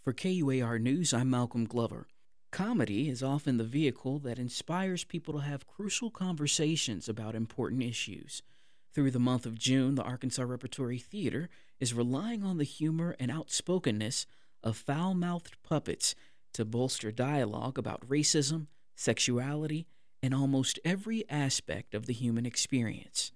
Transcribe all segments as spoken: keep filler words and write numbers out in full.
For K U A R News, I'm Malcolm Glover. Comedy is often the vehicle that inspires people to have crucial conversations about important issues. Through the month of June, the Arkansas Repertory Theater is relying on the humor and outspokenness of foul-mouthed puppets to bolster dialogue about racism, sexuality, and almost every aspect of the human experience.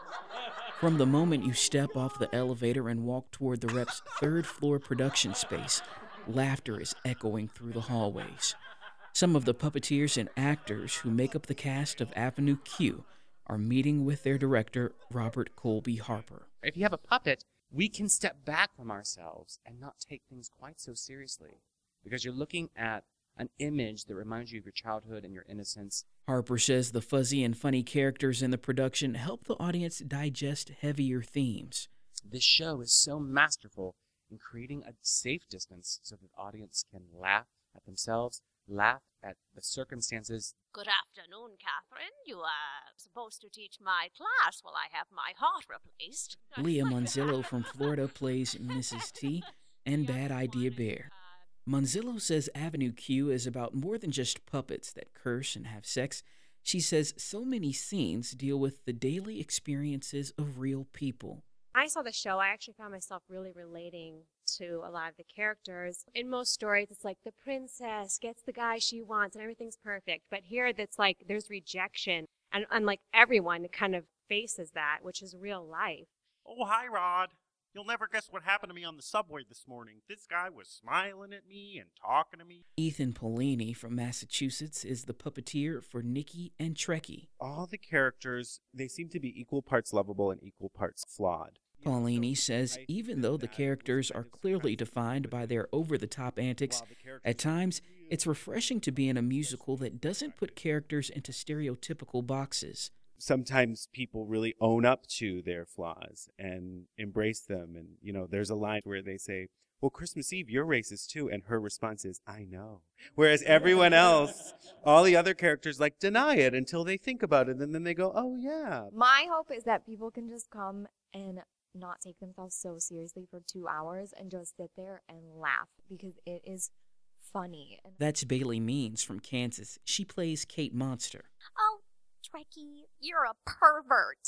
From the moment you step off the elevator and walk toward the rep's third-floor production space, laughter is echoing through the hallways. Some of the puppeteers and actors who make up the cast of Avenue Q are meeting with their director, Robert Colby Harper. If you have a puppet, we can step back from ourselves and not take things quite so seriously, because you're looking at an image that reminds you of your childhood and your innocence. Harper says the fuzzy and funny characters in the production help the audience digest heavier themes. This show is so masterful in creating a safe distance so that the audience can laugh at themselves, laugh at the circumstances. Good afternoon, Catherine. You are supposed to teach my class while I have my heart replaced. Leah Monzillo from Florida plays Missus T and Bad Idea Bear. Monzillo says Avenue Q is about more than just puppets that curse and have sex. She says so many scenes deal with the daily experiences of real people. I saw the show, I actually found myself really relating to a lot of the characters. In most stories, it's like the princess gets the guy she wants and everything's perfect. But here, that's like there's rejection. And unlike everyone, it kind of faces that, which is real life. Oh, hi, Rod. You'll never guess what happened to me on the subway this morning. This guy was smiling at me and talking to me. Ethan Polini from Massachusetts is the puppeteer for Nikki and Trekkie. All the characters, they seem to be equal parts lovable and equal parts flawed. Paulini says even though the characters are clearly defined by their over-the-top antics, at times it's refreshing to be in a musical that doesn't put characters into stereotypical boxes. Sometimes people really own up to their flaws and embrace them. And, you know, there's a line where they say, well, Christmas Eve, you're racist too. And her response is, I know. Whereas everyone else, all the other characters, like, deny it until they think about it. And then they go, oh, yeah. My hope is that people can just come and not take themselves so seriously for two hours and just sit there and laugh, because it is funny. That's Bailey Means from Kansas. She plays Kate Monster. Oh, Trekkie, you're a pervert.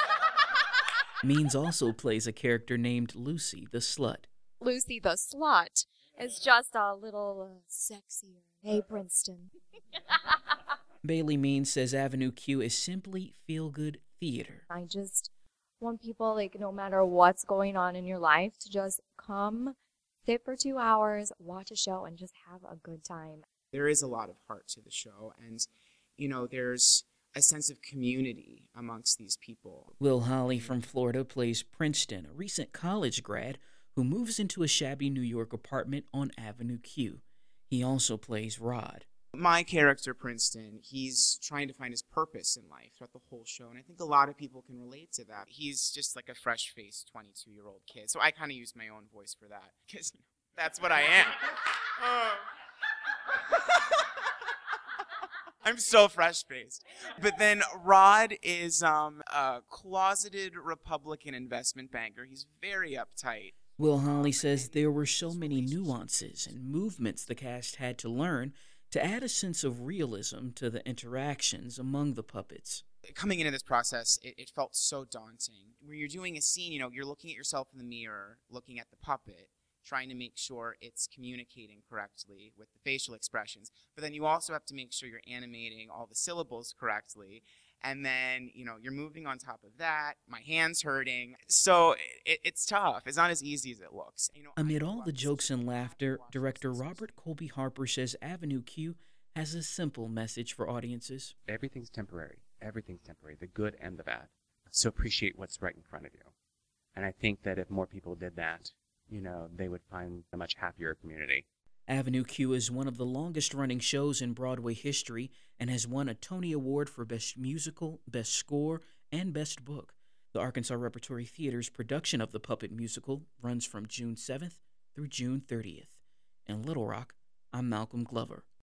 Means also plays a character named Lucy the Slut. Lucy the Slut is just a little uh, sexier. Hey, Princeton. Bailey Means says Avenue Q is simply feel-good theater. I just want people, like, no matter what's going on in your life, to just come, sit for two hours, watch a show, and just have a good time. There is a lot of heart to the show, and, you know, there's a sense of community amongst these people. Will Holly from Florida plays Princeton, a recent college grad who moves into a shabby New York apartment on Avenue Q. He also plays Rod. My character, Princeton, he's trying to find his purpose in life throughout the whole show, and I think a lot of people can relate to that. He's just like a fresh-faced twenty-two-year-old kid, so I kind of use my own voice for that, because that's what I am. Oh. I'm so fresh-faced. But then Rod is um, a closeted Republican investment banker. He's very uptight. Will Holly says there were so many nuances and movements the cast had to learn to add a sense of realism to the interactions among the puppets. Coming into this process, it, it felt so daunting. When you're doing a scene, you know, you're looking at yourself in the mirror, looking at the puppet, trying to make sure it's communicating correctly with the facial expressions. But then you also have to make sure you're animating all the syllables correctly. And then, you know, you're moving on top of that. My hand's hurting. So it, it's tough. It's not as easy as it looks. You know, Amid all the jokes and laughter, director Robert Colby Harper says Avenue Q has a simple message for audiences. Everything's temporary. Everything's temporary, the good and the bad. So appreciate what's right in front of you. And I think that if more people did that, you know, they would find a much happier community. Avenue Q is one of the longest-running shows in Broadway history and has won a Tony Award for Best Musical, Best Score, and Best Book. The Arkansas Repertory Theater's production of the puppet musical runs from June seventh through June thirtieth. In Little Rock, I'm Malcolm Glover.